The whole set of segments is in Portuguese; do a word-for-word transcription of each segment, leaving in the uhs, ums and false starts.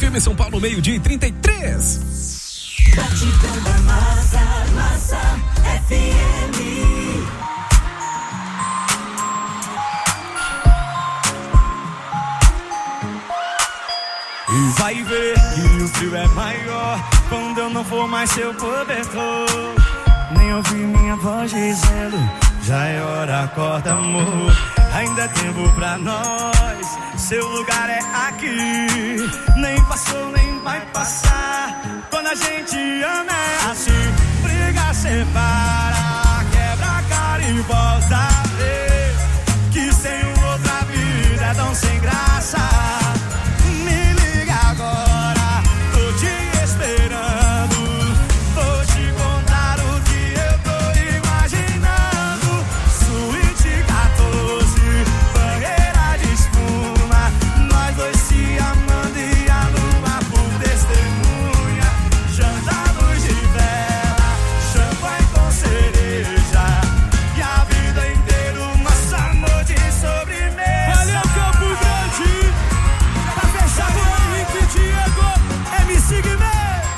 em São Paulo, meio-dia e trinta e três. Batidão da Massa, Massa F M. E vai ver que o frio é maior quando eu não for mais seu cobertor. Nem ouvir minha voz dizendo, já é hora, acorda amor. Ainda é tempo pra nós, seu lugar é aqui. Nem passou, nem vai passar. Quando a gente ama é assim. Briga, separa, quebra a cara e volta a ver que sem outra vida é tão sem graça. Me liga agora, tô te esperando. Vou te contar o que eu tô imaginando. Suíte quatorze, banheira de espuma, nós dois se amando e a lua por testemunha. Janta, luz de vela, champanhe com cereja, e a vida inteira o nosso amor de sobremesa. Valeu, Campo Grande! Pra fechar com Henrique Diego, M C Guimê.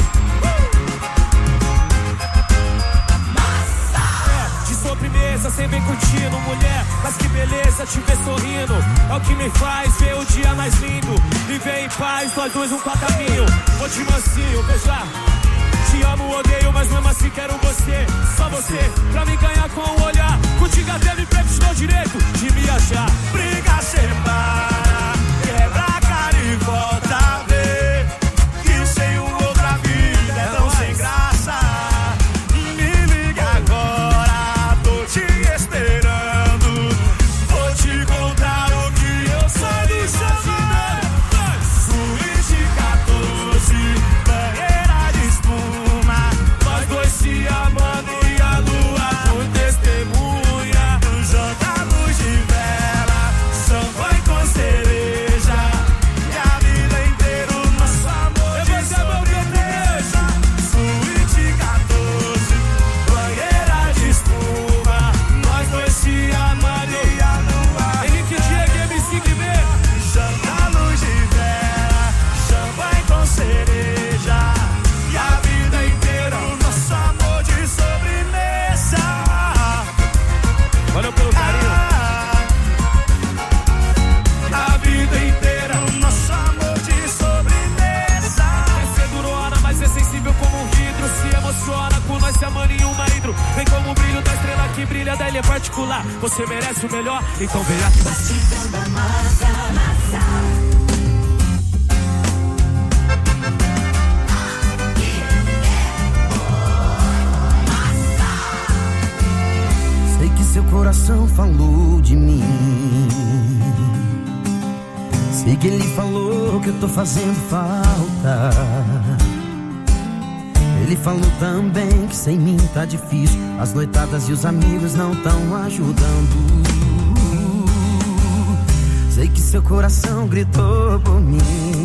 É, de sobremesa, cê vem curtindo, mulher, mas que beleza te ver sorrindo. É o que me faz ver o dia mais lindo. Viver em paz, nós dois um pra caminho. Vou te mansinho, beijar. Te amo, odeio, mas mesmo assim quero você. Só você, pra me ganhar com o olhar. Contigo até me pego, te dou direito de me achar. Briga, separa, quebra a cara e volta a ver que sem outra vida é tão sem graça. Me liga agora, tô te esperando. Vou te contar o que eu sou do imaginando. Suíte quatorze, banheira de espuma, nós dois se amando e a lua por testemunha. Janta, luz de vela, champanhe com cereja, e a vida inteira o nosso amor de sobremesa. Suíte quatorze, banheira de espuma, nós dois se amando e a lua. Henrique Diego, M C Guimê. Janta, luz de vela, champanhe com cereja, e a vida inteira o nosso amor de sobremesa. Valeu pelo carinho. A vida inteira o nosso amor de sobremesa. Você durou hora, mas é sensível como um vidro. Se emociona com nós se amando em uma hidro. Vem como o brilho da estrela que brilha, da ilha é particular. Você merece o melhor, então vem aqui. Batidão da Massa, Massa. Sei que seu coração falou de mim. Sei que ele falou que eu tô fazendo falta. Ele falou também que sem mim tá difícil. As noitadas e os amigos não tão ajudando. Sei que seu coração gritou por mim.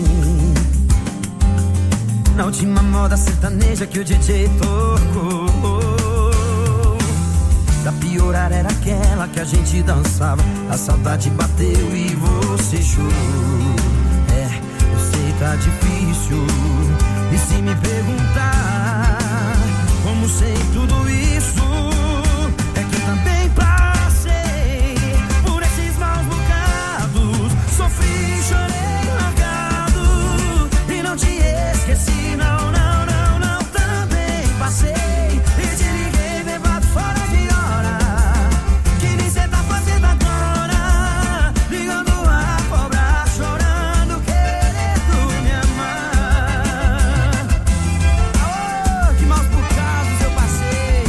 Na última moda sertaneja que o D J tocou. Pra piorar era aquela que a gente dançava. A saudade bateu e você chorou. É, eu sei tá difícil. E se me perguntar como sei tudo isso, é que eu também passei por esses maus bocados. Sofri, chorei, largado, e não te esqueci, não, não, não, não. Também passei e te liguei, bebado fora de hora, que nem cê tá fazendo agora, ligando a cobrar, chorando, querendo me amar. Oh, que maus bocados eu passei.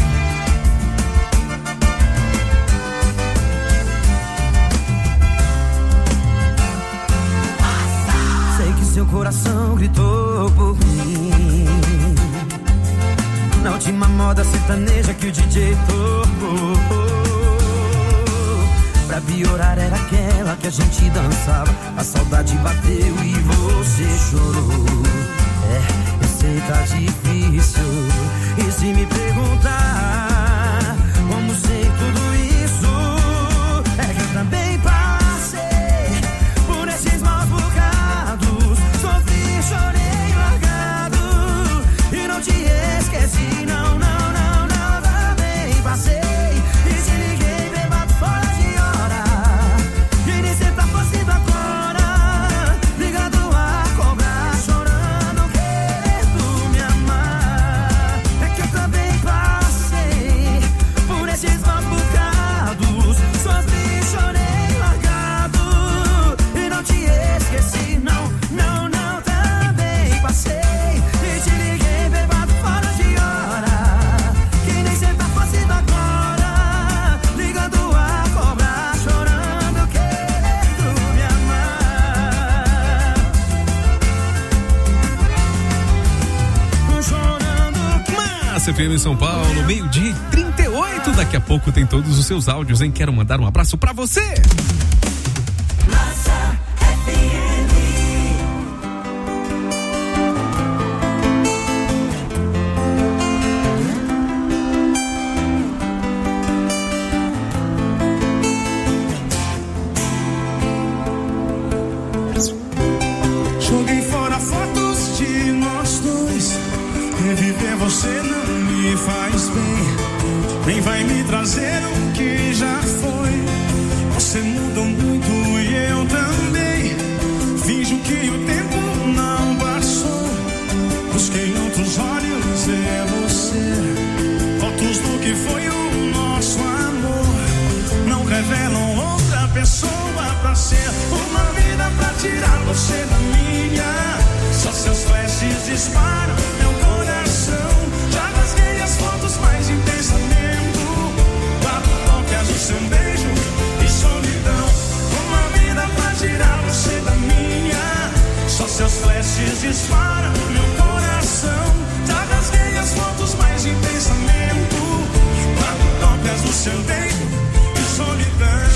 Sei que seu coração gritou por mim. Na última moda sertaneja que o D J tocou. Pra piorar era aquela que a gente dançava. A saudade bateu e você chorou. É, eu sei tá difícil. E se me perguntar como sei tudo isso, é que eu também passei por esses maus bocados. Sofri, chorei, Massa F M São Paulo, meio-dia e trinta e oito. Daqui a pouco tem todos os seus áudios, hein? Quero mandar um abraço pra você. Massa F M. Joguei fora fotos de nós dois. Reviver você não me faz bem, nem vai me trazer o que já foi. Você mudou muito e eu também. Finjo que o tempo não passou. Busquei outros olhos ver você. Fotos do que foi o nosso amor não revelam outra pessoa pra ser. Uma vida pra tirar você da minha. Só seus flashes disparam meu coração. Já rasguei as fotos mais em pensamento. Quatro cópias do seu beijo e solidão. Uma vida pra tirar você da minha. Só seus flashes disparam meu coração. Já rasguei as fotos mais em pensamento. Quatro cópias do seu beijo e solidão.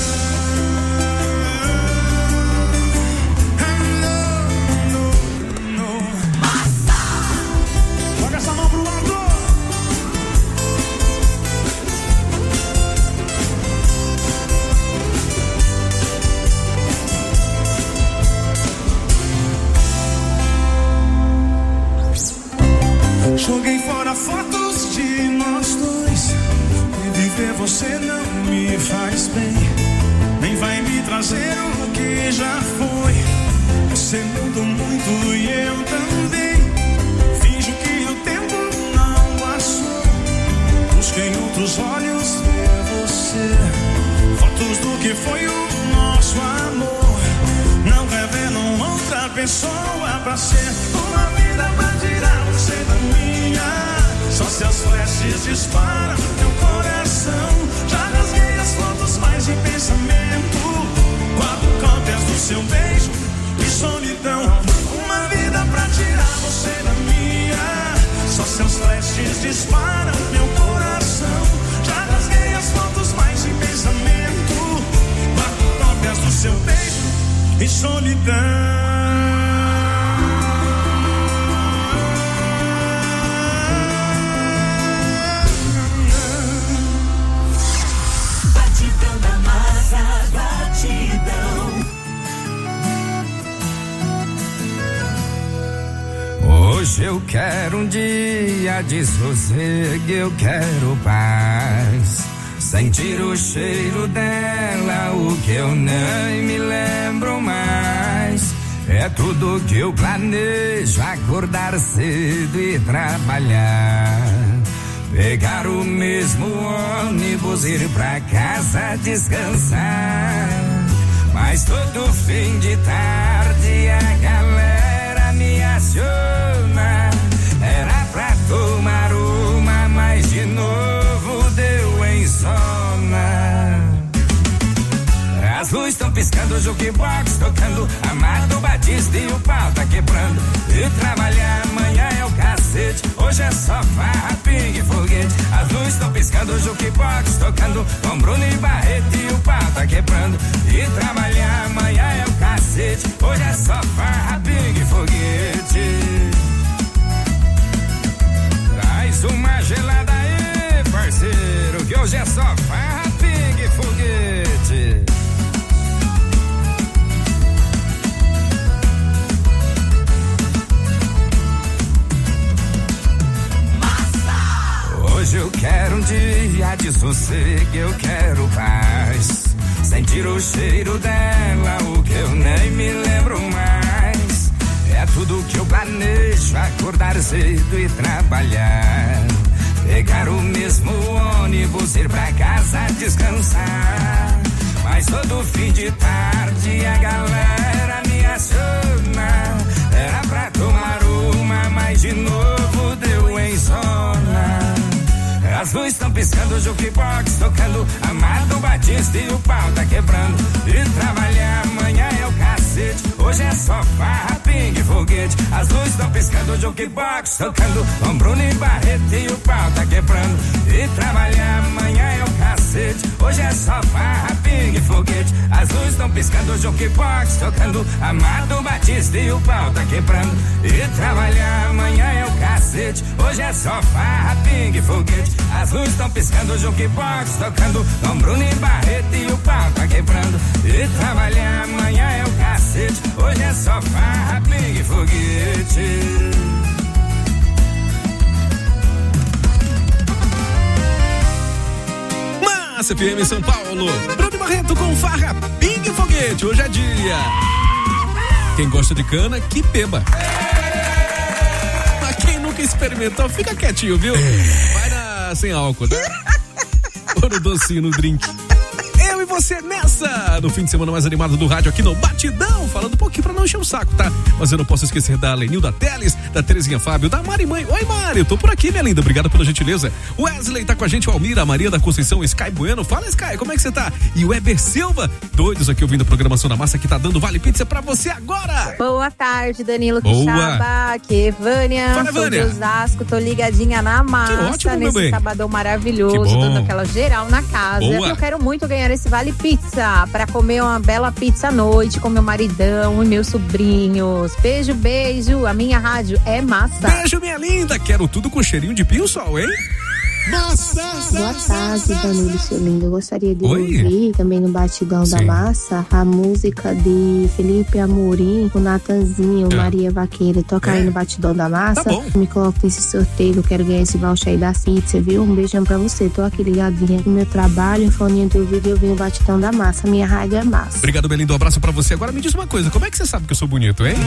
Joguei fora fotos de nós dois. Reviver você não me faz bem, nem vai me trazer o que já foi. Você mudou muito e eu também. Finjo que o tempo não passou. Busquei outros olhos ver você. Fotos do que foi o nosso amor não revelam outra pessoa pra ser. Uma vida pra tirar você da minha. Só seus flashes disparam meu coração. Já rasguei as fotos mais em pensamento. Quatro cópias do seu beijo e solidão. Uma vida pra tirar você da minha. Só seus flashes disparam meu coração. Já rasguei as fotos mais em pensamento. Quatro cópias do seu beijo e solidão. Hoje eu quero um dia de sossego, eu quero paz. Sentir o cheiro dela, o que eu nem me lembro mais. É tudo que eu planejo, acordar cedo e trabalhar. Pegar o mesmo ônibus, ir pra casa descansar. Mas todo fim de tarde a galera me aciona. Era pra tomar uma, mas de novo deu insônia. As luzes estão piscando, o jukebox tocando, Amado Batista e o pau tá quebrando. E trabalhar amanhã é o cacete, hoje é só farra, pingue e foguete. As luzes estão piscando, o jukebox tocando, com Bruno e Barreto e o pau tá quebrando. E trabalhar amanhã é o cacete, hoje é só farra, pingue e foguete. Traz uma gelada aí, parceiro, que hoje é só farra, pingue e foguete. Hoje eu quero um dia de sossego, eu quero paz. Sentir o cheiro dela, o que eu nem me lembro mais. É tudo que eu planejo, acordar cedo e trabalhar. Pegar o mesmo ônibus, ir pra casa descansar. Mas todo fim de tarde a galera me aciona. Era pra tomar uma, mas de novo deu insônia. As luzes estão piscando, o jukebox tocando, Amado Batista e o pau tá quebrando. E trabalhar amanhã é o cacete, cacete. Hoje é só farra, pingue, foguete. As luzes estão piscando, jukebox tocando. Com Bruno e Barreto e o pau tá quebrando. E trabalhar amanhã é o cacete. Hoje é só farra, pingue, foguete. As luzes estão piscando, jukebox tocando. Amado Batista e o pau tá quebrando. E trabalhar amanhã é o cacete. Hoje é só farra, pingue, foguete. As luzes estão piscando, jukebox tocando. Com Bruno e Barreto e o pau tá quebrando. E trabalhar amanhã é o cacete. Hoje é só farra, pingue, foguete. Massa F M São Paulo. Bruno Barreto com farra, pingue, foguete. Hoje é dia. Quem gosta de cana, que beba. Mas quem nunca experimentou, fica quietinho, viu? Vai na sem álcool, né? Ou no docinho, no drink. Eu e você nessa, no fim de semana mais animado do rádio aqui no Batidão, falando um pouquinho pra não encher o saco, tá? Mas eu não posso esquecer da Lenilda Teles, da Terezinha Fábio, da Mari Mãe. Oi, Mari, eu tô por aqui, minha linda, obrigado pela gentileza. O Wesley tá com a gente, o Almira, a Maria da Conceição, Sky Bueno. Fala, Sky, como é que você tá? E o Eber Silva, doidos aqui ouvindo a programação da Massa, que tá dando Vale Pizza pra você agora. Boa tarde, Danilo Boa. Quixaba, aqui é Vânia, Fala, sou Vânia. de Osasco, tô ligadinha na Massa, Que ótimo, meu nesse bem. sabadão Que maravilhoso, bom. dando aquela geral na casa. Boa. Eu quero muito ganhar esse Vale Pizza, pra comer uma bela pizza à noite com meu maridão e meus sobrinhos. Beijo, beijo, a minha rádio é Massa. Beijo, minha linda, quero tudo com cheirinho de pio-sol, hein? Boa tarde, Danilo, seu lindo. Eu gostaria de Oi. ouvir também no Batidão da Sim. Massa a música de Felipe Amorim, o Natanzinho, É. Maria Vaqueira. Toca aí É. no Batidão da Massa. Tá bom. Me coloca nesse sorteio, eu quero ganhar esse voucher aí da pizza, viu? Um beijão pra você. Tô aqui ligadinha no meu trabalho, foninho do vídeo, eu vim o Batidão da Massa. Minha rádio é Massa. Obrigado, meu lindo, um abraço pra você. Agora me diz uma coisa, como é que você sabe que eu sou bonito, hein?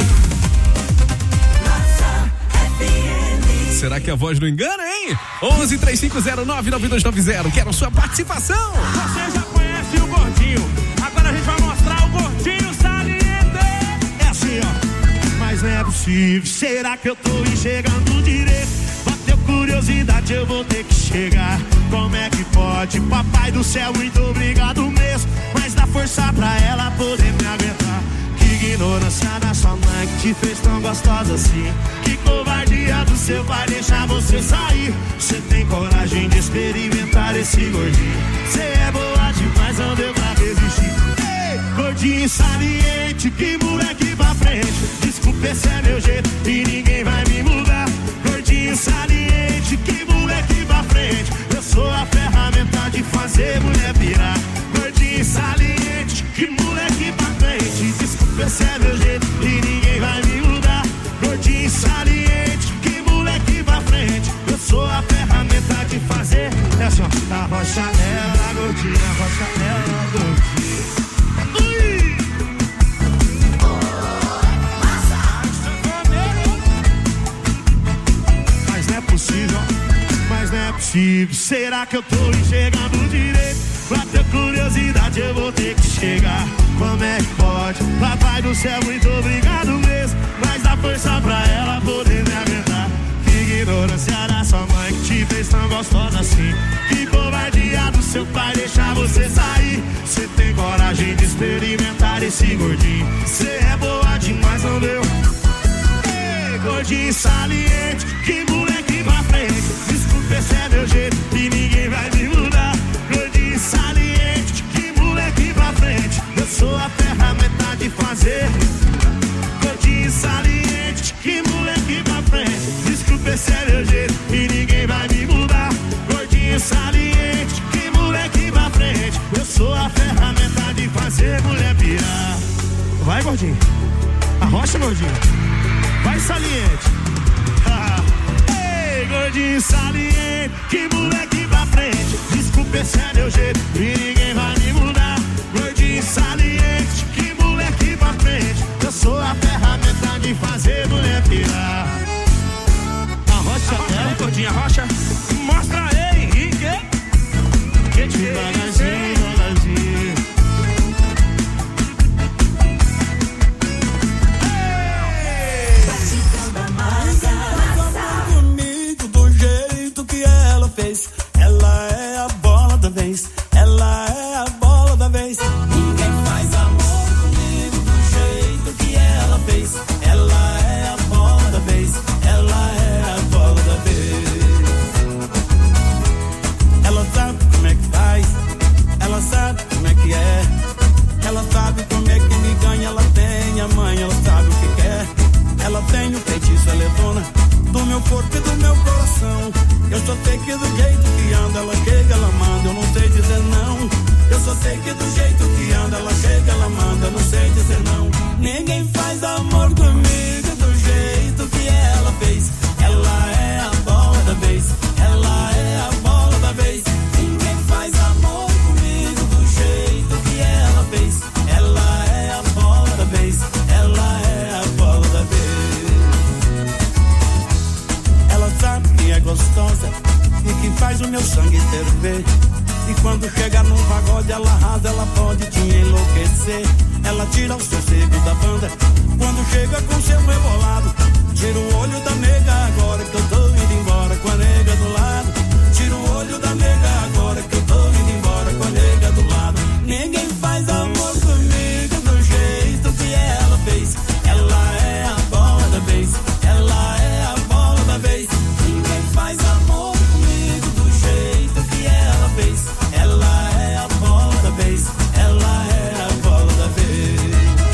Será que a voz não engana, hein? onze três cinco zero nove nove dois nove zero. Quero sua participação. Você já conhece o gordinho, agora a gente vai mostrar o gordinho saliente. É assim, ó. Mas não é possível. Será que eu tô enxergando direito? Bateu curiosidade, eu vou ter que chegar. Como é que pode? Papai do céu, muito obrigado mesmo. Mas dá força pra ela poder me aguentar. Que ignorância da sua mãe que te fez tão gostosa assim. Que covardia do seu pai deixar você sair. Você tem coragem de experimentar esse gordinho. Você é boa demais, não deu pra resistir. Ei, gordinho saliente, que moleque pra frente. Desculpa, esse é meu jeito e ninguém vai me mudar. Gordinho saliente, que moleque pra frente. Eu sou a ferramenta de fazer mulher pirar. Gordinho saliente, que moleque pra frente. Desculpa, esse é meu jeito e ninguém vai me mudar. Gordinho saliente, que moleque pra frente. Eu sou a ferramenta de fazer. É assim, ó. Da rocha nela, gordinha, rocha nela, gordinha. Ui! Mas não é possível, mas não é possível. Será que eu tô enxergando direito? Bateu curiosidade, eu vou ter que chegar. Como é que pode? Papai do céu, muito obrigado mesmo. Mas dá força pra ela poder me aguentar. Que ignorância da sua mãe que te fez tão gostosa assim. Que covardia do seu pai deixar você sair. Você tem coragem de experimentar esse gordinho. Você é boa demais, não deu? Ei, gordinho saliente, que moleque pra frente. Desculpa, esse é meu jeito e ninguém vai me mudar. Gordinho saliente, que moleque pra frente. Eu sou a ferramenta de fazer. Gordinho saliente, que moleque pra frente. Desculpa, esse é meu jeito e ninguém vai me mudar. Gordinho saliente, que moleque pra frente. Eu sou a ferramenta de fazer mulher pirar. Vai, gordinho. Arrocha, gordinho. Vai, saliente. Ei, gordinho saliente, que moleque pra frente. Desculpa, esse é meu jeito e ninguém vai me mudar. Gordinho saliente, que moleque pra frente. Eu sou a ferramenta de fazer mulher pirar. Arrocha, É, gordinha rocha, mostra aí, Henrique. Que que é isso, hein? devagarzinho, devagarzinho. Comigo do jeito que ela fez. Ela é a bola da vez. Ela é rasa ela pode te enlouquecer. Ela tira o sossego da banda quando chega com seu rebolado. Tira o olho da nega agora que eu tô indo embora com a nega do lado. Tira o olho da nega agora que eu tô indo embora com a nega do lado. Ninguém faz amor comigo do jeito que ela fez. Ela é a bola da vez. Ela é a bola da vez. Ninguém faz amor comigo do jeito que ela fez. Ela é a bola da vez. Ela é a bola da vez.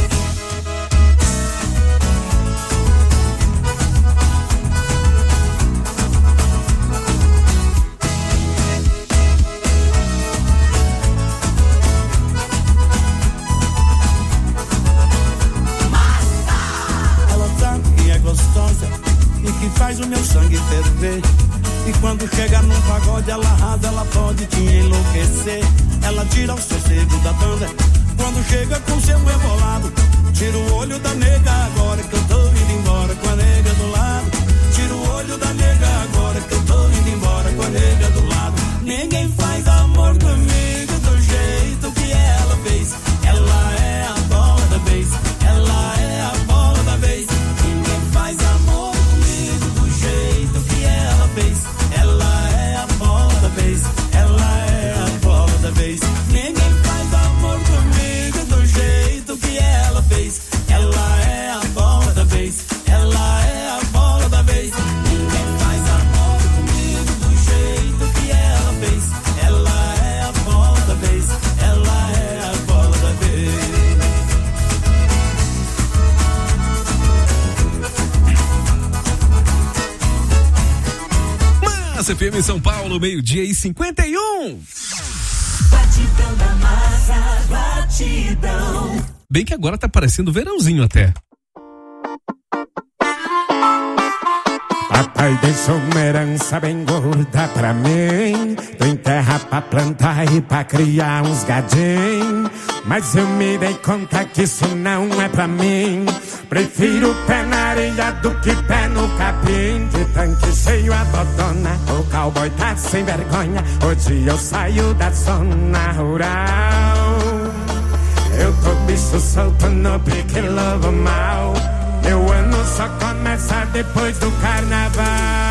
Gostosa e que faz o meu sangue ferver. E quando chega num pagode ela arrasa, ela pode te enlouquecer. Ela tira o sossego da banda quando chega com seu rebolado. Tira o olho da nega agora que eu tô indo embora com a nega do lado. Tira o olho da nega agora que eu tô indo embora com a nega do lado. Ninguém faz amor comigo do jeito que ela fez. Ela é a bola da vez. Ela é a bola da vez. Faz amor comigo do jeito que ela fez. Ela é a bola da vez. Ela é a bola da vez. Ninguém faz amor comigo do jeito que ela fez. Ela é a bola da vez. Ela é a bola da vez. Ninguém faz amor comigo do jeito que ela fez. Ela é a bola da vez. Ela é a bola da vez. C P M São Paulo, meio-dia e cinquenta e um. Batidão da massa, batidão. Bem que agora tá parecendo verãozinho até. Papai deixou uma herança bem gorda pra mim. Tem terra pra plantar e pra criar uns gadinhos. Mas eu me dei conta que isso não é pra mim. Prefiro pé na areia do que pé no capim. De tanque cheio a dodona, o cowboy tá sem vergonha. Hoje eu saio da zona rural. Eu tô bicho solto no pique lobo mal. Meu ano só começa depois do carnaval.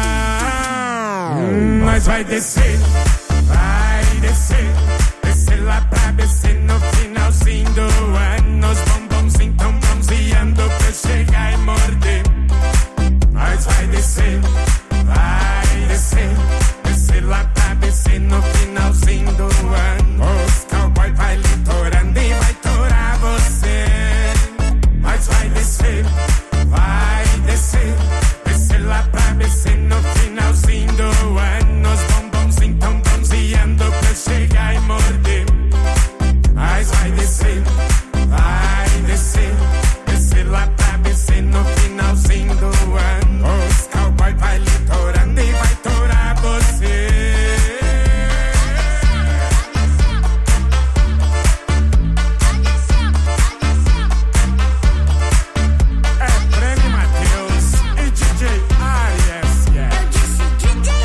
Hum, mas vai descer, vai descer. Descer lá pra descer no finalzinho do ano. Os bombons tão bronzeando pra chegar e morder. Mas vai descer, vai descer. Descer lá pra descer no finalzinho do ano. Os cowboy vai litorando e vai torar você. Mas vai descer, vai descer. Descer lá pra descer no finalzinho do ano. Os bombons tão bronzeando pra chegar e morder. Mas vai descer, vai descer. Descer lá pra descer no finalzinho do ano. Os cowboy vai litorando e vai torar você. É Breno Matheus e D J Arias, yeah. Eu disse D J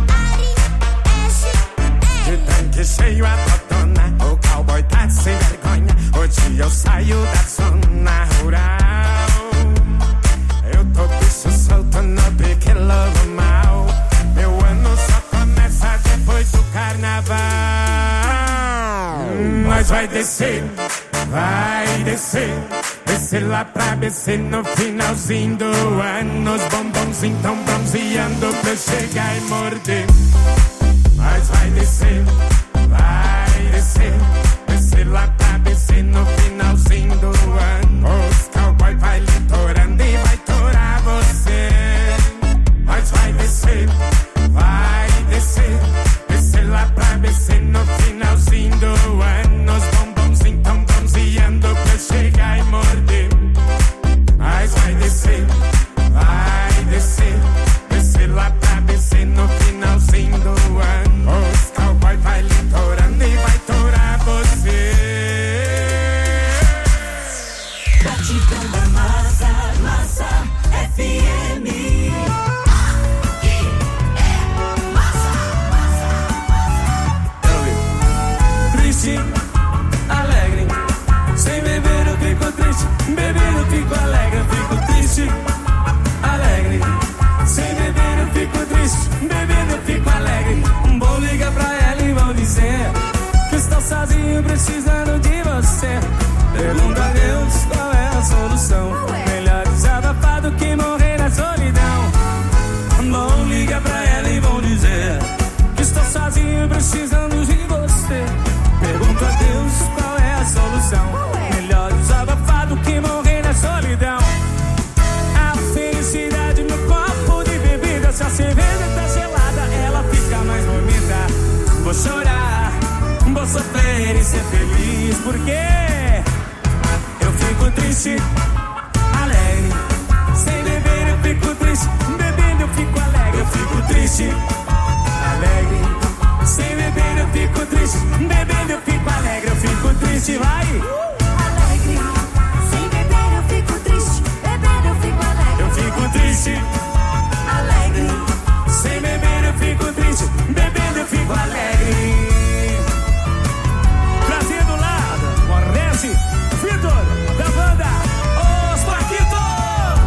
Arias. De tanque cheio a botona, o cowboy tá sem vergonha. Hoje eu saio da zona rural. Eu tô bicho solto no pique lobo mal. Meu ano só começa depois do carnaval. Hum, mas vai descer, vai descer. Descer lá pra descer no finalzinho do ano. Os bombons tão bronzeando pra chegar e morder. Mas vai descer, vai descer. Descer lá pra descer no finalzinho do ano. Os cowboy vai litorando e vai torar você. Mas vai descer, vai descer. Descer lá pra descer no finalzinho do ano. Os bombons tão bronzeando pra chegar e morder. Mas vai descer, vai descer. Descer lá pra descer no finalzinho do ano. Os cowboy vai litorando e vai torar você. triste, alegre. Sem beber eu fico triste, bebendo eu fico alegre. Eu fico triste, alegre. Sem beber eu fico triste, bebendo eu fico alegre. Eu fico triste, vai. Alegre. Sem beber eu fico triste, bebendo eu fico alegre. Eu fico triste, Alegre. sem beber eu fico triste, bebendo eu fico alegre. Trazendo lá, Morrece, Vitor, da banda Os Paquitos.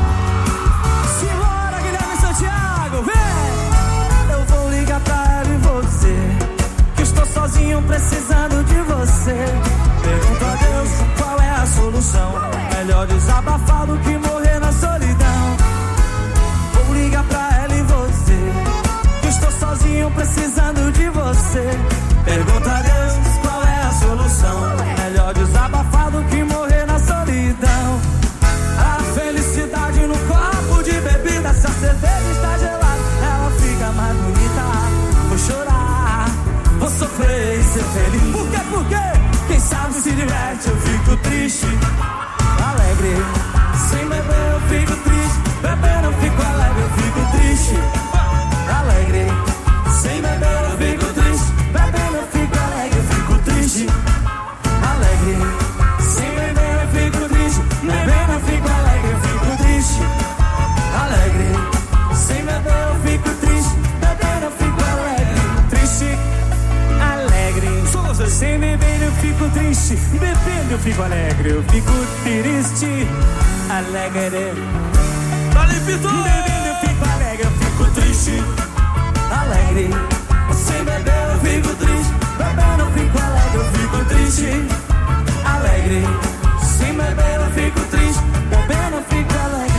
Simbora, Guilherme Santiago, vem. Eu vou ligar pra ela e você, que estou sozinho precisando de você. Pergunto a Deus qual é a solução. Melhor desabafar do que morrer na solidão. Vou ligar pra ela e você, que estou sozinho precisando de você. Pergunta a Deus qual é a solução. Melhor desabafar do que morrer na solidão. A felicidade no copo de bebida. Se a cerveja está gelada, ela fica mais bonita. Vou chorar, vou sofrer e ser feliz. Por quê, por quê? Quem sabe se diverte. Eu fico triste, alegre. Sem beber eu fico triste, bebendo eu fico alegre. Eu fico triste, alegre. Sem beber eu fico triste, bebendo eu fico alegre. Eu fico triste, alegre. Sem beber eu fico triste, bebendo eu fico alegre. Eu fico triste, alegre. Sem beber eu fico triste, bebendo eu fico alegre. Triste, alegre. Sem beber eu fico triste, bebendo eu fico alegre. Eu fico triste, alegre. Vale, Vitor! Bebendo eu fico alegre. Eu fico triste, alegre. Sem beber eu fico triste, bebendo eu fico alegre. Eu fico triste, alegre. Sem beber eu fico triste, bebendo eu fico alegre.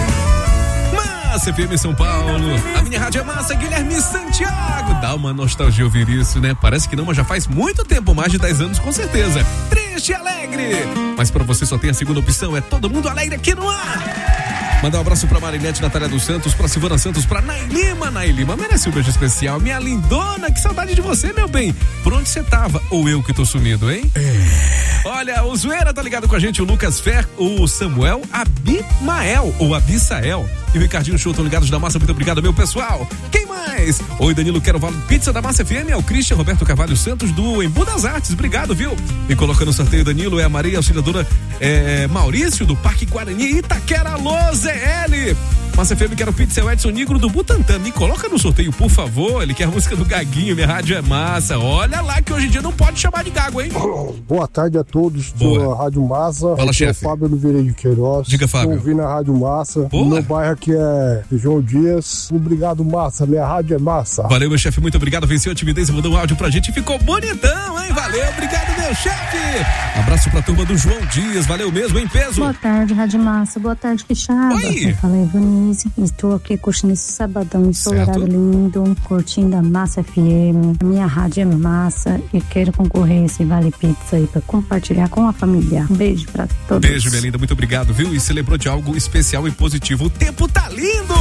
Massa F M São Paulo, a minha rádio é massa, Guilherme Santiago. Dá uma nostalgia ouvir isso, né? Parece que não, mas já faz muito tempo, mais de dez anos com certeza. Triste e alegre. Mas pra você só tem a segunda opção, é todo mundo alegre aqui no ar. Mandar um abraço pra Marinete Natália dos Santos, pra Silvana Santos, pra Nay Lima. Nay Lima merece um beijo especial. Minha lindona, que saudade de você, meu bem. Por onde você tava? Ou eu que tô sumido, hein? É. Olha, o Zoeira tá ligado com a gente, o Lucas Fer, o Samuel Abimael, ou Abissael. E o Ricardinho Show estão ligados da massa, muito obrigado, meu pessoal. Quem mais? Oi, Danilo, quero Vale Pizza da Massa F M, é o Christian Roberto Carvalho Santos do Embu das Artes, obrigado, viu? Me colocando no sorteio, Danilo, é a Maria Auxiliadora é, Maurício do Parque Guarani, Itaquera, Alô, Z L. Massa F M, quero pizza, é o Edson Negro do Butantã, me coloca no sorteio, por favor. Ele quer a música do Gaguinho, minha rádio é massa. Olha lá que hoje em dia não pode chamar de gago, hein? Boa tarde a todos da Rádio Massa. Fala, aqui chefe. é o Fábio Oliveira de Queiroz. Diga, Fábio. Estou ouvindo a Rádio Massa. Boa. Meu bairro aqui é João Dias. Obrigado, Massa. Minha rádio é Massa. Valeu, meu chefe, muito obrigado. Venceu a timidez e mandou um áudio pra gente. Ficou bonitão, hein? Valeu, obrigado, meu chefe. Abraço pra turma do João Dias. Valeu mesmo, hein, peso? Boa tarde, Rádio Massa. Boa tarde, Quixada. Oi. Eu falei, Vanise. Estou aqui curtindo esse sabadão ensolarado Certo. lindo, curtindo a Massa F M. A minha rádio é Massa e quero concorrer a esse Vale Pizza aí pra compartilhar com a família. Um beijo pra todos. Beijo, minha linda, muito obrigado, viu? E se lembrou de algo especial e positivo. O tempo tá lindo!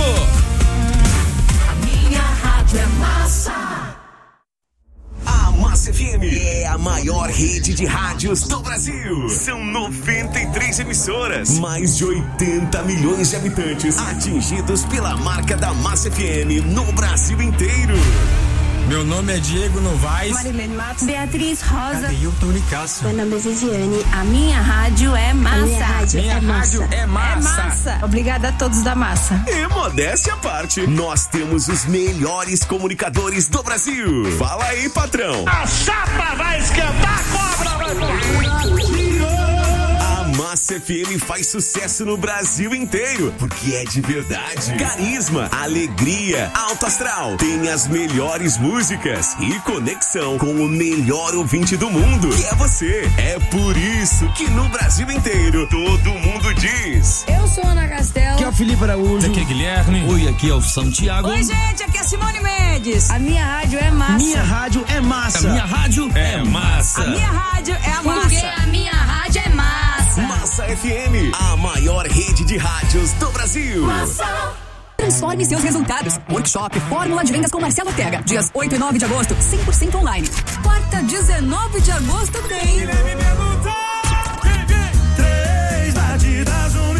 A minha rádio é massa. A Massa F M é a maior rede de rádios do Brasil. São noventa e três emissoras, mais de oitenta milhões de habitantes atingidos pela marca da Massa F M no Brasil inteiro. Meu nome é Diego Novaes. Marilene Matos. Beatriz Rosa. Adeilton Nicasso. Meu nome é Ziziane. A minha rádio é massa. A minha rádio Minha é rádio Massa. é massa. É massa. Obrigada a todos da massa. E modéstia à parte, nós temos os melhores comunicadores do Brasil. Fala aí, patrão. A chapa vai esquentar, a cobra vai morrer. A Massa F M faz sucesso no Brasil inteiro, porque é de verdade. Carisma, alegria, alto astral, tem as melhores músicas e conexão com o melhor ouvinte do mundo, que é você. É por isso que no Brasil inteiro, todo mundo diz: Eu sou Ana Castela. Aqui é o Felipe Araújo. Aqui é Guilherme. Oi, aqui é o Santiago. Oi, gente, aqui é Simone Mendes. A minha rádio é massa. Minha rádio é massa. A minha rádio é massa. A minha rádio é a massa. Porque a minha rádio é massa. Massa F M, a maior rede de rádios do Brasil. Massa. Transforme seus resultados. Workshop Fórmula de Vendas com Marcelo Ortega. Dias oito e nove de agosto, cem por cento online. Quarta, dezenove de agosto tem. Três batidas, um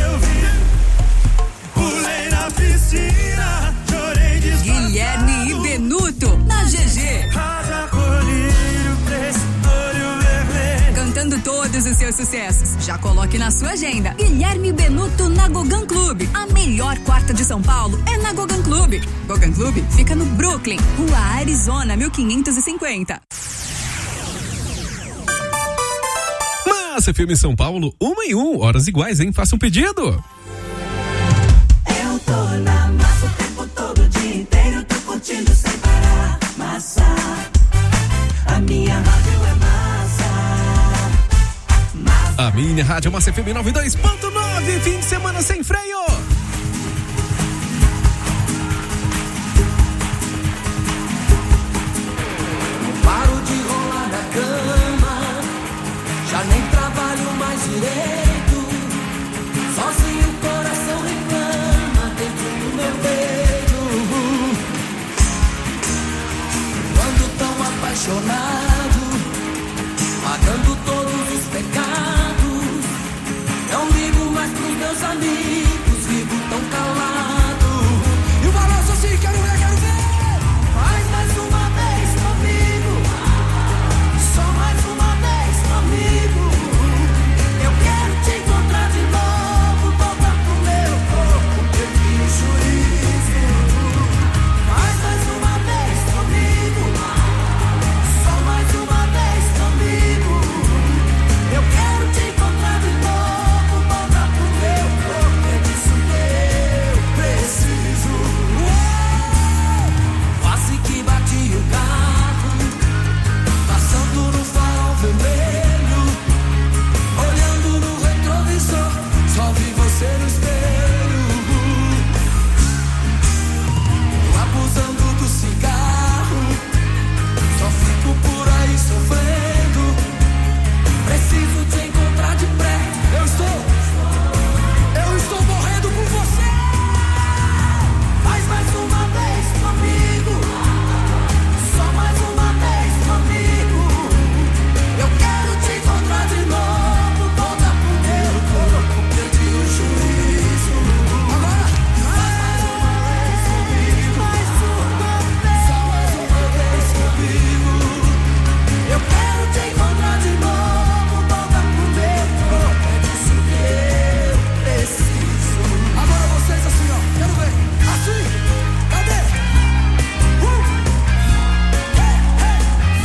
seus sucessos. Já coloque na sua agenda. Guilherme Benuto na Gogan Clube. A melhor quarta de São Paulo é na Gogan Clube. Gogan Clube fica no Brooklyn, Rua Arizona, mil quinhentos e cinquenta. Massa F M São Paulo, uma e um, horas iguais, hein? Faça um pedido. Eu tô na massa o tempo todo, o dia inteiro, tô curtindo sem parar. Massa, a minha rádio é massa. Massa. A minha rádio é Massa F M noventa e dois ponto nove, fim de semana sem freio. Não paro de rolar na cama, já nem trabalho mais direito. Sozinho o coração reclama dentro do meu peito. Quando tão apaixonado, pagando todos os pecados, não ligo mais pros meus amigos, vivo tão calado. E o balanço assim, quero ver, quero ver. Faz mais uma vez comigo, só mais uma vez comigo. Eu quero te encontrar de novo, volta pro meu corpo, perdi o juízo. Faz mais uma vez comigo, só mais uma vez comigo. Eu quero te encontrar de novo, volta pro meu corpo, é disso que eu preciso. Quase que bati o carro, passando no farol vermelho, olhando no retrovisor, só vi você no espelho. Abusando do cigarro, só fico por aí sofrendo. Preciso te encontrar de perto. Eu estou, eu estou morrendo por você. Faz mais uma vez comigo, só mais uma vez comigo. Eu quero te encontrar de novo, volta pro meu corpo, perdi o juízo. Agora, faz mais uma vez comigo, mais uma vez, só mais uma vez comigo. Eu quero te encontrar de novo, volta pro meu corpo, é disso que eu preciso. Agora vocês assim, ó, quero ver, assim, cadê? Uh! Hey, hey!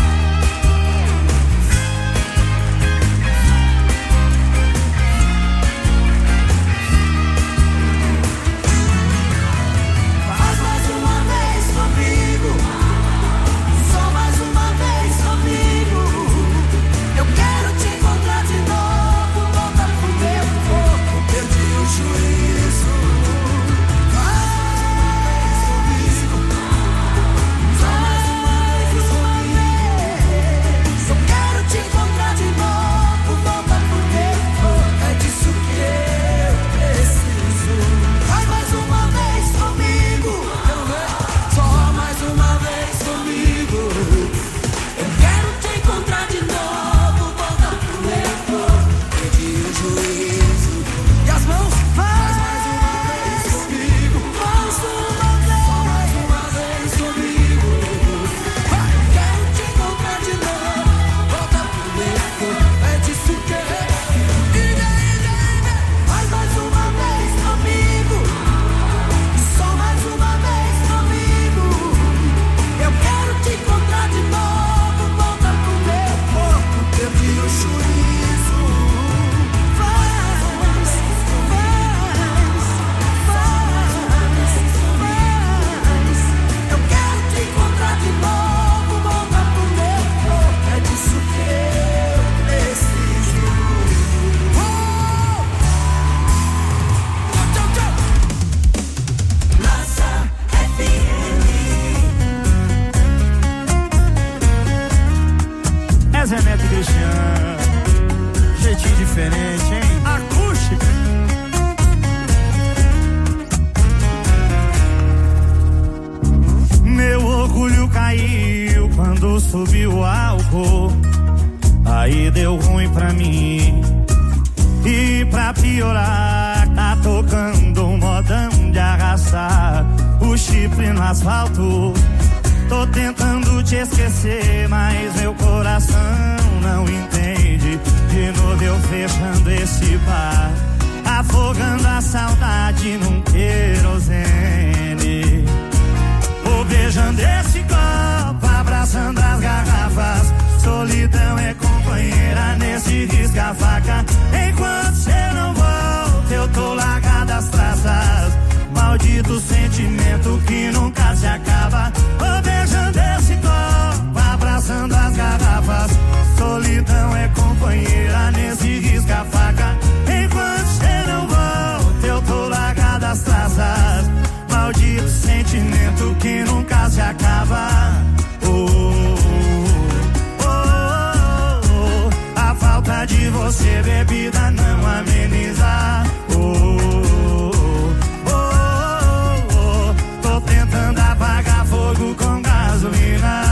Faz mais uma vez comigo, só mais uma vez comigo. Eu quero te encontrar de novo, volta pro meu corpo, perdi o juízo. Faz mais uma vez comigo, só mais uma vez comigo. Eu quero te encontrar de novo, volta pro meu corpo, é disso que eu preciso. Faz mais uma vez comigo, quero ver, só mais uma vez comigo. Eu quero te encontrar de novo, volta pro meu corpo, perdi o juízo. E as mãos, faz mais uma vez comigo, mais uma vez, só mais uma vez comigo. Vai, quero te encontrar de novo, volta pro meu corpo, é disso que eu. E daí, daí, daí, faz mais uma vez comigo, só mais uma vez comigo. Eu quero te encontrar de novo, volta pro meu corpo, perdi o juízo. Faz, faz, faz, faz. Eu quero te encontrar de novo, volta pro meu corpo, é disso que eu preciso. Oh! Tchau, tchau. Massa F M. É Zé Neto e Cristiano, jeitinho diferente, hein? Acústica. Meu orgulho caiu quando subiu o álcool, aí deu ruim pra mim. E pra piorar, tá tocando um modão de arrastar o chifre no asfalto. Tô tentando te esquecer, mas meu coração não entende. De novo eu fechando esse bar, afogando a saudade num querosene. Vou beijando esse copo, abraçando as garrafas. Solidão é companheira nesse risca-faca. Enquanto cê não volta, eu tô largado as traças. Maldito sentimento que nunca se acaba. Vou beijando esse copo, abraçando as garrafas. Solidão é companheira nesse risca-faca. Enquanto cê não volta, eu tô largado as traças. Maldito sentimento que nunca se acaba. Oh, oh, oh, oh. A falta de você, bebida, não ameniza. Oh, tentando apagar fogo com gasolina.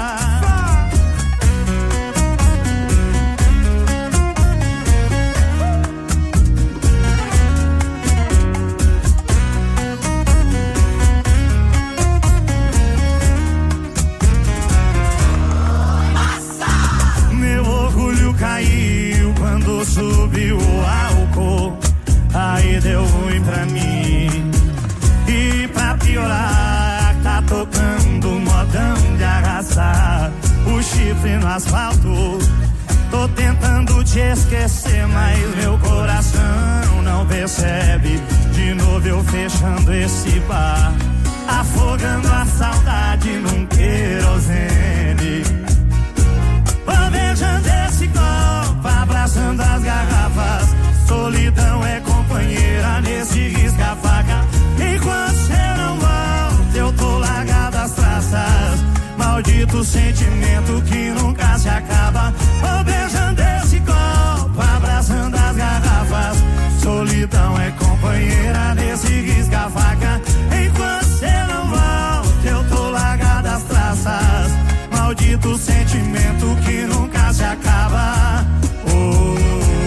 Meu orgulho caiu quando subiu o álcool. Aí deu ruim pra mim. E pra piorar, tá tocando modão de arrasar o chifre no asfalto. Tô tentando te esquecer, mas meu coração não percebe. De novo eu fechando esse bar, afogando a saudade num querosene. Vou beijando esse copo, abraçando as garrafas. Solidão é companheira nesse risca-faca. Enquanto cê não volta, eu tô largado as traças. Maldito sentimento que nunca se acaba. Vou beijando esse copo, abraçando as garrafas. Solidão é companheira nesse risca-faca. Enquanto cê não volta, eu tô largado as traças. Maldito sentimento que nunca se acaba. Oh,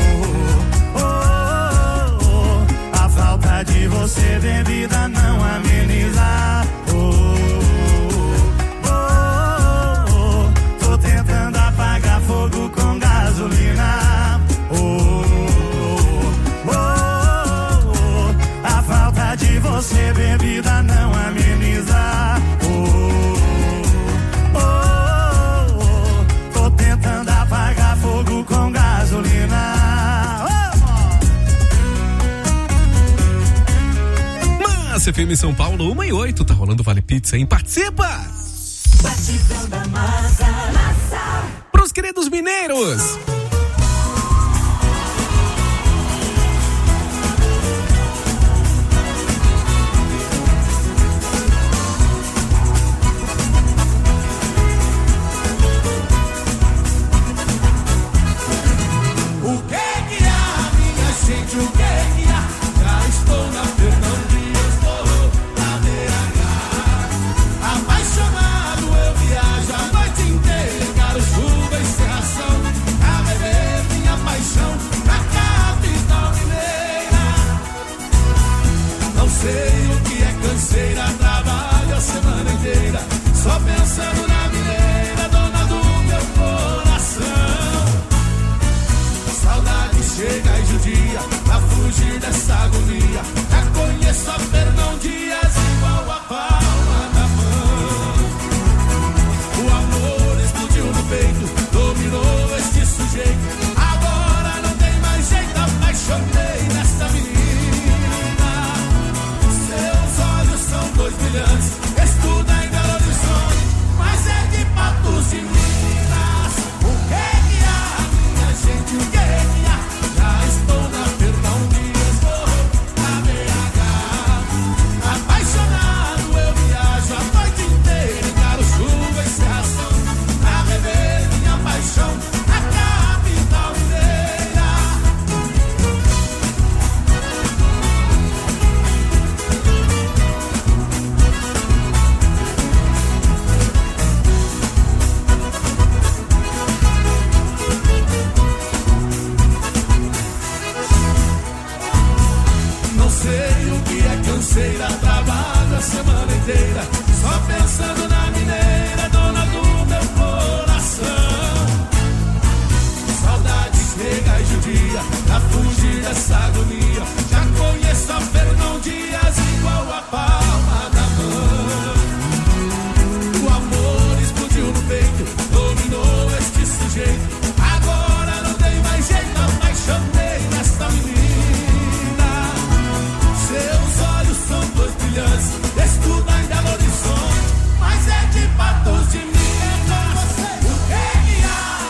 de você, bebida, não ameniza. Oh, oh, oh, tô tentando apagar fogo com gasolina. Oh, oh, oh, a falta de você, bebida, não ameniza. Oh, oh, oh, tô tentando apagar fogo com gasolina. C F M São Paulo, uma e oito, tá rolando Vale Pizza, hein? Participa! Batidão da massa, massa. Pros queridos mineiros! O que que há, minha gente, o que que há? Já estou na Fernão. Apaixonado eu viajo a noite inteira, caro chuva e serração, a beber minha paixão na capital mineira. Não sei o que é canseira, trabalho a semana inteira, só pensando na mineira, dona do meu coração. Saudade chega e judia, pra fugir dessa agonia, já conheço a Fernão Dias igual a palma da mão. O amor explodiu no peito, dominou este sujeito, agora não tem mais jeito, apaixonei nessa menina. Seus olhos são dois brilhantes, estuda em Belo Horizonte, mas é de Patos e Minas. O que que há, minha gente, o que que há? Já estou na Fernão Dias, vou na B H. Apaixonado eu viajo a noite inteira, encaro chuva e serração, pra beber minha paixão na capital mineira. Não sei o que é canseira, trabalho a semana inteira, Só pensando na mineira, dona do meu coração. Saudades regas de dia, pra fugir dessa agonia. Já conheço a Fernão Dias igual a palma da mão. O amor explodiu no peito, dominou este sujeito. Agora não tem mais jeito, apaixonei nessa menina. Seus olhos são dois brilhantes, estuda em Belo Horizonte, mas é de patos de mim. É com você, o que que há?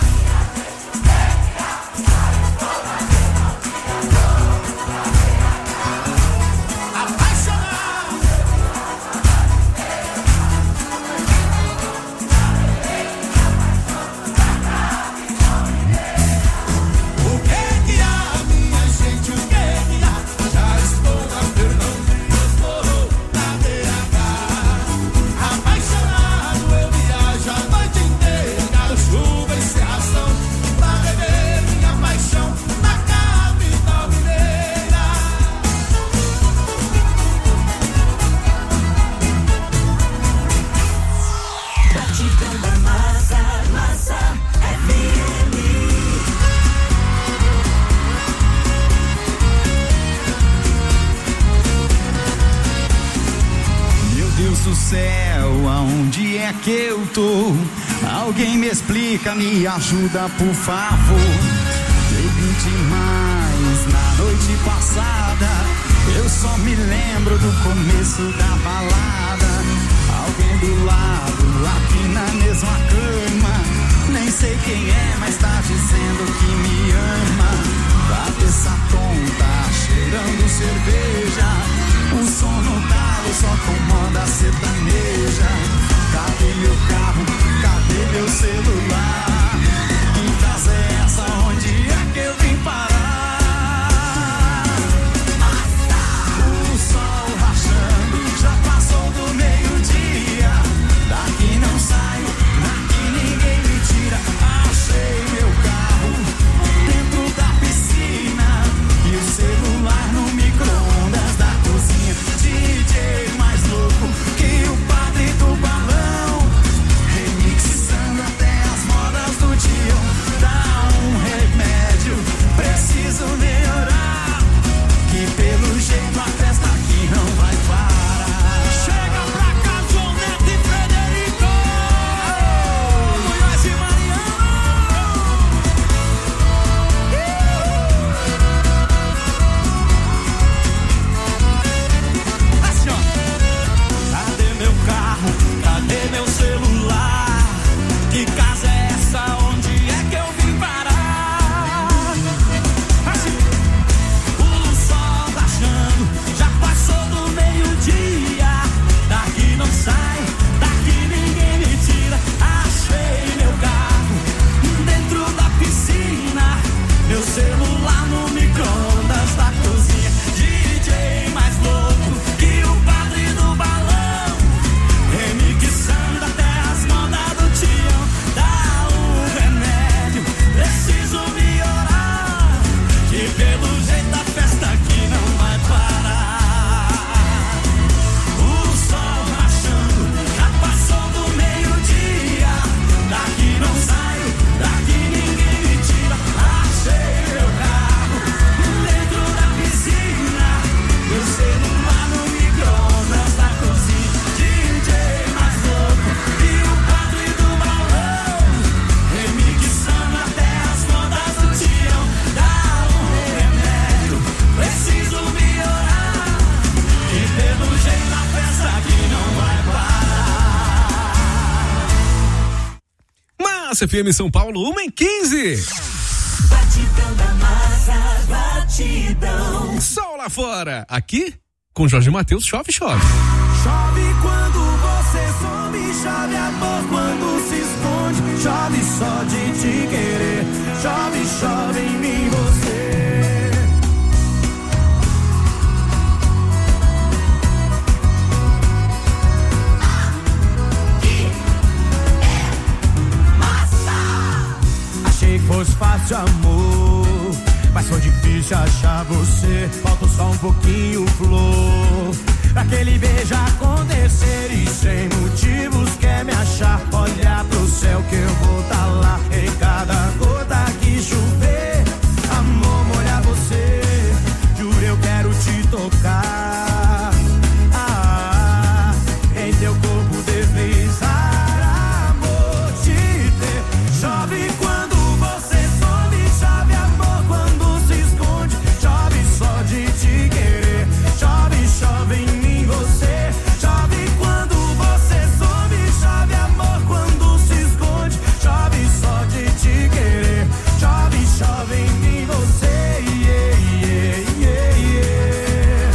Que eu tô, alguém me explica, me ajuda por favor. Bebi demais na noite passada, eu só me lembro do começo da balada. Alguém do lado, aqui na mesma cama, nem sei quem é, mas tá dizendo que me ama. Cabeça tonta, cheirando cerveja, um sono dado só comanda a sertaneja. Cadê meu carro? Cadê meu celular? Que casa é essa? Onde é que eu vim parar? O sol rachando, já passou do meio-dia. Daqui não saio, daqui ninguém me tira. Achei meu carro dentro da piscina e o celular no micro-ondas da cozinha. D J mais louco que o padre do balão. Preciso melhorar, que pelo jeito a festa aqui não vai parar. Chega pra cá, João Neto e Frederico, Munhoz e Mariano. Assim, ó. Cadê meu carro? Cadê meu celular? Que casa é essa? Onde é que eu vim parar? Já passou do meio-dia, daqui não sai, daqui ninguém me tira. Achei meu carro dentro da piscina, meu celular no micro-ondas da cozinha. D J mais louco que o padre do balão, remixando até as modas do tião. Dá um remédio, preciso melhorar, que pelo jeito a festa aqui não vai parar. O sol rachando, já passou do meio-dia. Daqui não saio, daqui ninguém me tira. Achei meu carro dentro da piscina, meu celular no micro-ondas da cozinha. D J mais louco e o padre do balão, remixando até as modas do tião. Dá um remédio, preciso melhorar, que pelo jeito a festa aqui não vai parar. Massa F M São Paulo, uma e quinze. Batidão da massa, batidão. Sol lá fora, aqui com Jorge Mateus, chove, chove. Chove quando você some, chove amor quando se esconde. Chove só de te querer, chove, chove em mim você. Achei que fosse fácil amor, mas foi difícil achar você. Falta só um pouquinho flor. pra aquele beijo acontecer. E sem motivos quer me achar. Olha pro céu que eu vou tá lá. Em cada gota que chover, amor, molhar você. Juro, eu quero te tocar. Ah, em teu corpo deslizar, amor, te ter. Chove quando você some, chove amor quando se esconde. Chove só de te querer. Chove, chove em mim você. Chove quando você some, chove amor quando se esconde. Chove só de te querer. Chove, chove em mim você. Yeah, yeah, yeah, yeah.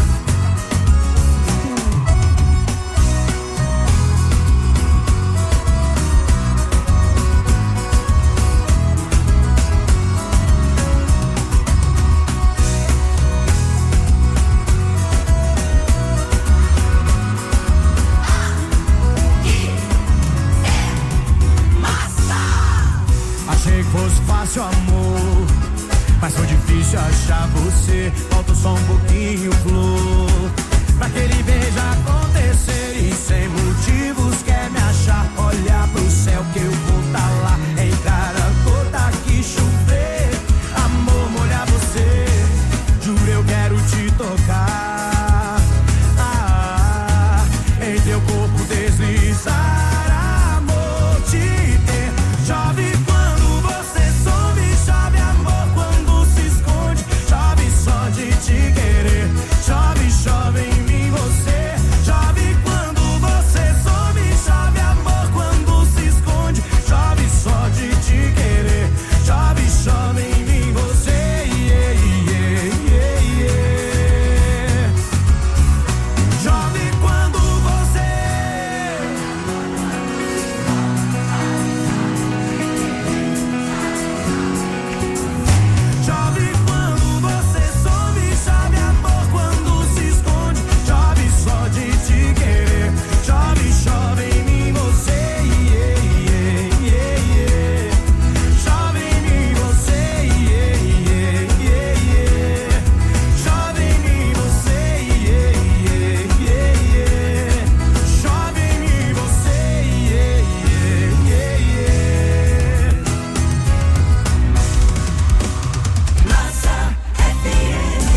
Achei que fosse fácil, amor, mas foi difícil achar você. Falta só um pouquinho, flor, pra aquele beijo acontecer. E sem motivos quer me achar. Olhar pro céu que eu vou tá lá. Em cada gota que chover, amor, molhar você. Juro, eu quero te tocar. Ah, em teu corpo deslizar, amor, te ter. Chove quando você some, chove amor quando se esconde. Chove só de te querer. Chove, chove em mim você. Chove quando você some, chove amor quando se esconde. Chove só de te querer. Chove, chove em mim você. Yeah, yeah, yeah, yeah. Chove quando você. Chove quando você some, chove amor quando se esconde. Chove só de te querer. Chove, chove em mim você. Yeah, yeah, yeah, yeah. Chove em mim você. Yeah, yeah, yeah, yeah. Chove em mim você. Yeah, yeah, yeah, yeah. Chove em mim você. Yeah, yeah, yeah, yeah. Massa F M.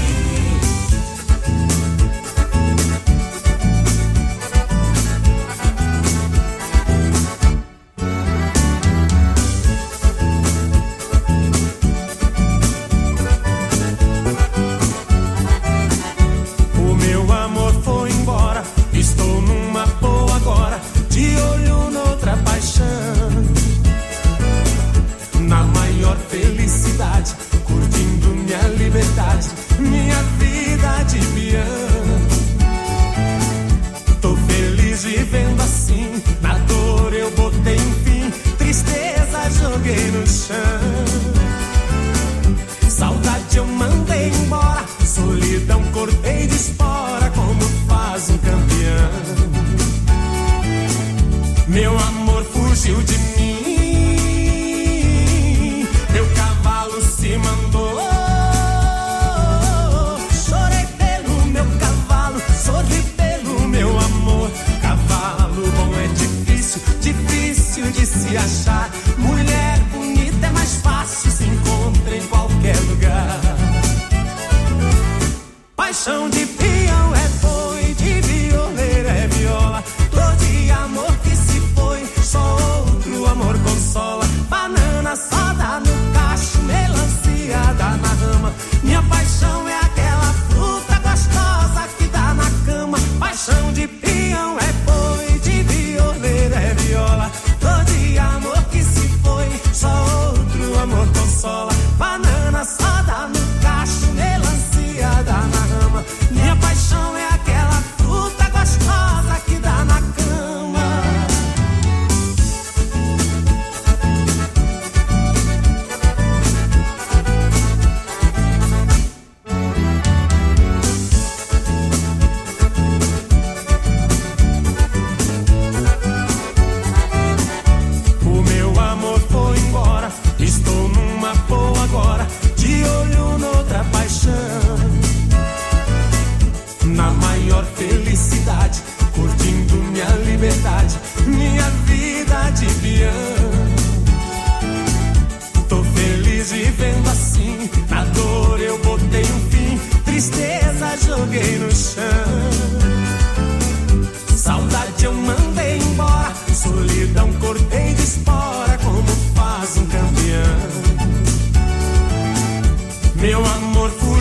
O meu amor foi embora. Estou numa boa agora. De olho noutra paixão. Na maior felicidade, curtindo minha liberdade, minha vida de peão. Tô feliz vivendo assim. Na dor eu botei um fim. Tristeza joguei no chão. Saudade eu mandei embora. Solidão cortei de espora. Como faz um campeão. Meu amor fugiu de mim. Meu cavalo se mandou. Chorei pelo meu cavalo. Sorri pelo meu amor. Cavalo bom é difícil, difícil de se achar. Mulher bonita é mais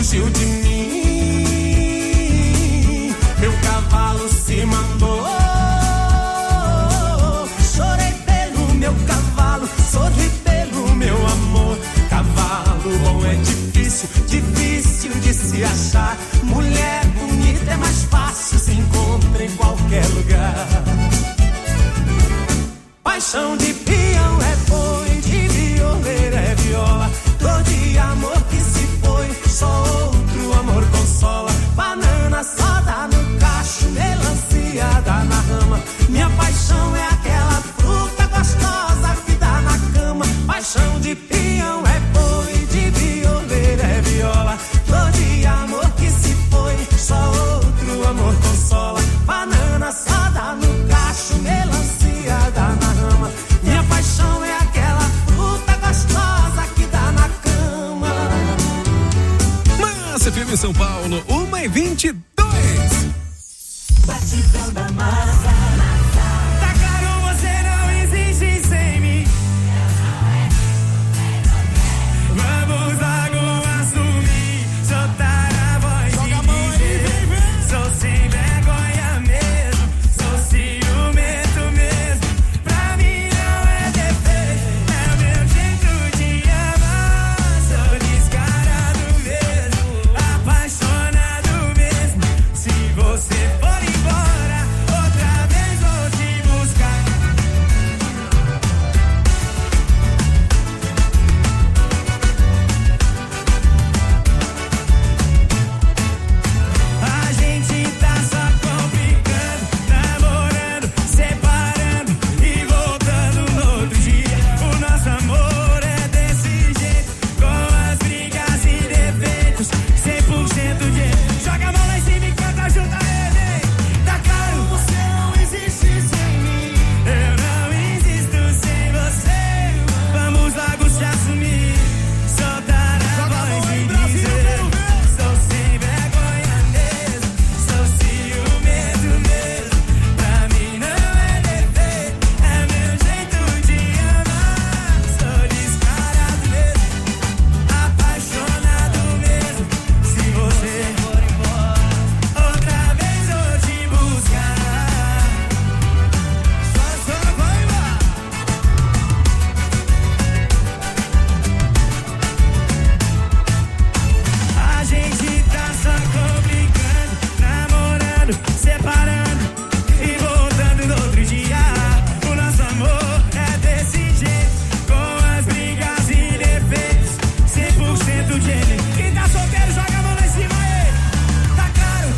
fugiu de mim. Meu cavalo se mandou. Chorei pelo meu cavalo, sorri pelo meu amor. Cavalo bom é difícil, difícil de se achar. Mulher bonita é mais fácil, se encontra em qualquer lugar. Paixão de peão é boi, de violeira é viola. Dor de amor que se foi, só outro amor consola. Banana só dá no cacho, melancia dá na rama. Minha paixão é aquela fruta gostosa que dá na cama. Paixão de peão é boi, de violeira é viola. Dor de amor que se foi, só outro amor consola. Banana só dá no cacho, melancia dá na rama. Minha paixão é aquela fruta gostosa que dá na cama. Massa F M São Paulo, uma e vinte e dois. Batidão da massa. Tá claro, você não existe sem mim. Vamos logo assumir, soltar a voz e dizer: sou sem vergonha mesmo, sou ciumento mesmo. Pra mim não é defeito, é o meu jeito de amar. Sou descarado mesmo, apaixonado mesmo. Se você for embora, outra vez vou te buscar. A gente tá só complicando, namorando, separando e voltando no outro dia. O nosso amor é desse jeito, com as brigas e defeitos, cem por cento de. Joga a mão lá em cima e canta junto a ele. Tá claro, você não existe sem mim. Eu não existo sem você. Vamos logo se assumir, soltar a voz e dizer: sou sem vergonha mesmo, sou ciumento mesmo. Pra mim não é defeito, é meu jeito de amar. Sou descarado mesmo, apaixonado mesmo. Se você for embora, outra vez vou te buscar. Só, só vai embora. A gente tá só complicando, namorando, separando e voltando no outro dia. O nosso amor é desse jeito, com as brigas e defeitos, cem por cento de ele. Quem tá solteiro, joga a mão lá em cima aí. Tá claro?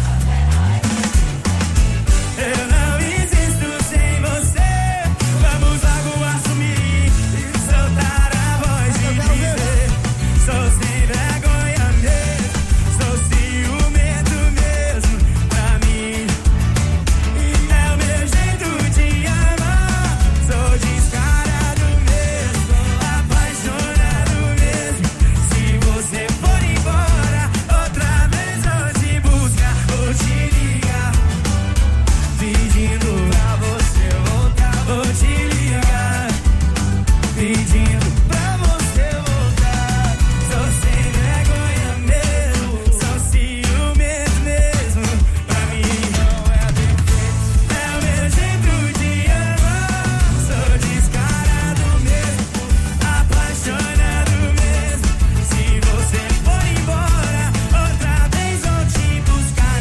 Eu não existo sem você. Vamos logo assumir, soltar a voz e dizer: sou sem vergonha mesmo, sou ciumento mesmo. Pra mim é o meu jeito de amar. Sou descarado mesmo, apaixonado mesmo. Se você for embora, outra vez vou te buscar, vou te ligar, pedindo pra você voltar. Vou te ligar, pedindo pra você voltar. Sou sem vergonha mesmo, sou ciumento mesmo. Pra mim não é defeito, é o meu jeito de amar. Sou descarado mesmo, apaixonado mesmo. Se você for embora, outra vez vou te buscar.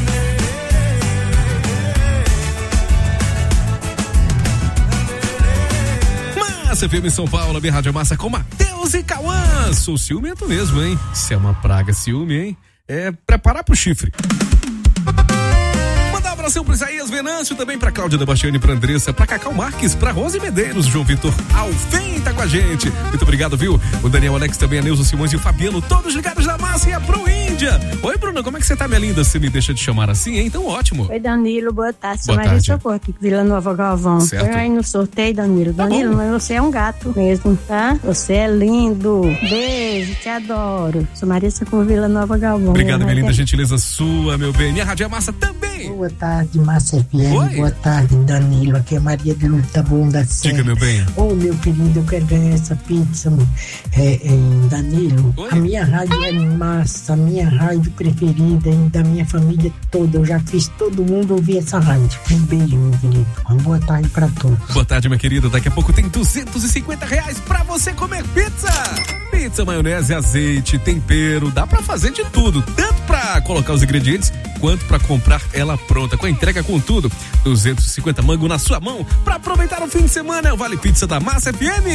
Massa F M São Paulo, a minha Rádio Massa com Matheus e Cauã. Sou ciumento mesmo, hein? Se é uma praga ciúme, hein? É preparar pro chifre. Mandar um abração pro Isaías Venâncio, também pra Cláudia Dabastiani, pra Andressa, pra Cacau Marques, pra Rose Medeiros, João Vitor Alfém tá com a gente. Muito obrigado, viu? O Daniel Alex também, a Neuza Simões e o Fabiano, todos ligados na massa e a Pro Índia. Oi, Bruna, como é que você tá, minha linda? Você me deixa te chamar assim, hein? Então, ótimo. Oi, Danilo, boa tarde. Sou Boa Maria tarde. Socorro aqui, Vila Nova Galvão. Certo. Foi aí no sorteio, Danilo. Tá Danilo, bom. mas você é um gato mesmo, tá? Você é lindo. Beijo, te adoro. Sou Maria Socorro, Vila Nova Galvão. Obrigado, minha Vai linda, ter- gentileza sua, meu bem. Minha Rádio Massa também Oi. Boa tarde, Massa F M. Oi. Boa tarde, Danilo. Aqui é Maria de Luta Bunda Serra. Diga, meu bem. Ô, meu querido, eu quero ganhar essa pizza, é, é, Danilo. Oi. A minha rádio é massa, a minha rádio preferida hein, da minha família toda. Eu já fiz todo mundo ouvir essa rádio. Um beijo, meu querido. Uma boa tarde pra todos. Boa tarde, minha querida. Daqui a pouco tem duzentos e cinquenta reais pra você comer pizza. Pizza, maionese, azeite, tempero. Dá pra fazer de tudo. Tanto pra colocar os ingredientes, quanto pra comprar ela pronta. Com a entrega com tudo. duzentos e cinquenta mango na sua mão. Pra aproveitar o fim de semana, é o Vale Pizza da Massa F M.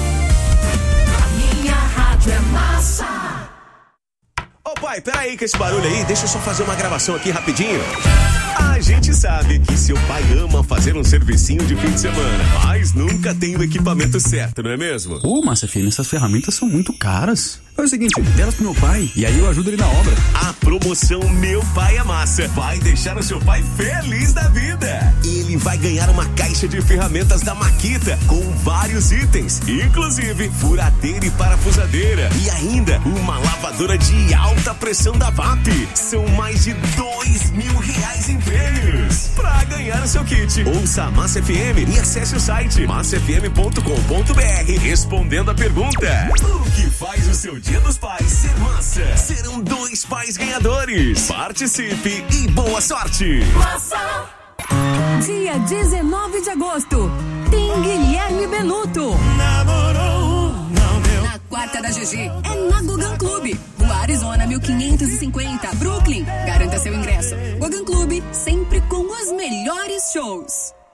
A minha rádio é massa. Ô pai, peraí com esse barulho aí, deixa eu só fazer uma gravação aqui rapidinho. A gente sabe que seu pai ama fazer um servicinho de fim de semana, mas nunca tem o equipamento certo, não é mesmo? Ô, Massa F M, essas ferramentas são muito caras. É o seguinte, delas pro meu pai e aí eu ajudo ele na obra. A promoção Meu Pai é Massa vai deixar o seu pai feliz da vida. Ele vai ganhar uma caixa de ferramentas da Makita com vários itens, inclusive furadeira e parafusadeira e ainda uma lavadora de alta pressão da V A P. São mais de dois mil reais em prêmios. Pra ganhar o seu kit, ouça a Massa F M e acesse o site massa f m ponto com ponto b r respondendo a pergunta: o que faz o seu Dia dos Pais ser massa? Serão dois pais ganhadores. Participe e boa sorte. Massa. Dia dezenove de agosto tem Guilherme Benuto. Namorou, não deu. Na quarta da G G é na Gogan Clube, Rua Arizona mil quinhentos e cinquenta, Brooklyn. Garanta seu ingresso. Gogan Clube, sempre com os melhores shows.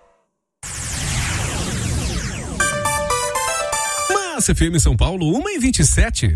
Massa F M São Paulo, uma e vinte e sete.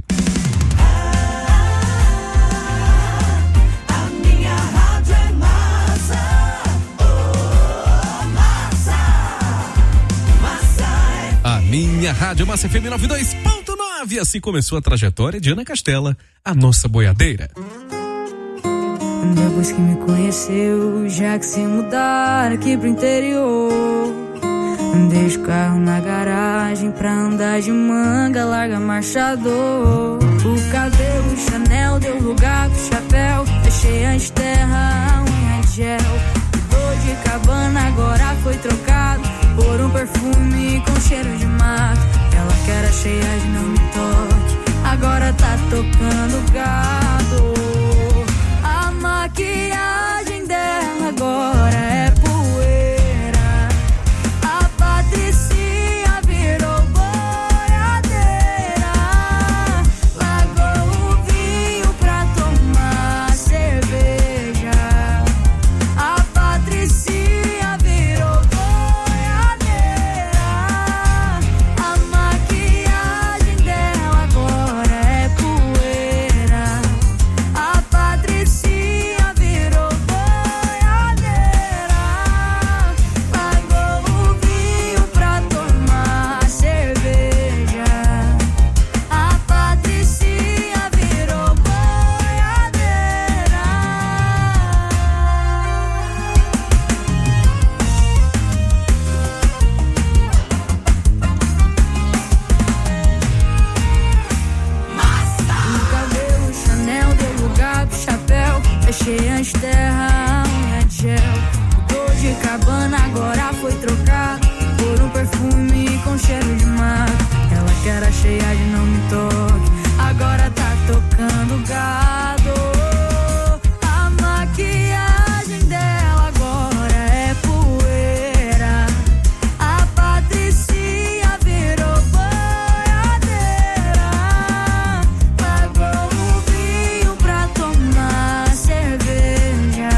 A minha rádio Massa F M noventa e dois ponto nove. Assim começou a trajetória de Ana Castela, a nossa boiadeira. Depois que me conheceu, já que se mudar aqui pro interior, deixa o carro na garagem pra andar de manga, larga marchador. O cabelo, o Chanel, deu lugar pro chapéu. Deixei antes terra, a unha de gel. Dor de cabana, agora foi trocado por um perfume com cheiro de mato. Ela que era cheia de não me toque, agora tá tocando gado. A maquiagem dela agora é poeira. A Patricinha virou boiadeira. Largou o vinho pra tomar cerveja. A Patricinha virou boiadeira. A maquiagem dela agora é poeira. A Patricinha virou boiadeira. Largou o vinho pra tomar cerveja. A Patricinha virou boiadeira. O cabelo Chanel deu lugar pro chapéu. Fechei antes terra, a unha de gel. Dor de cabana agora foi trocado por um perfume com cheiro de mato. Ela que era cheia de não me toque, agora tá tocando gado. A maquiagem dela agora é poeira. A Patricinha virou boiadeira. Largou o vinho pra tomar cerveja.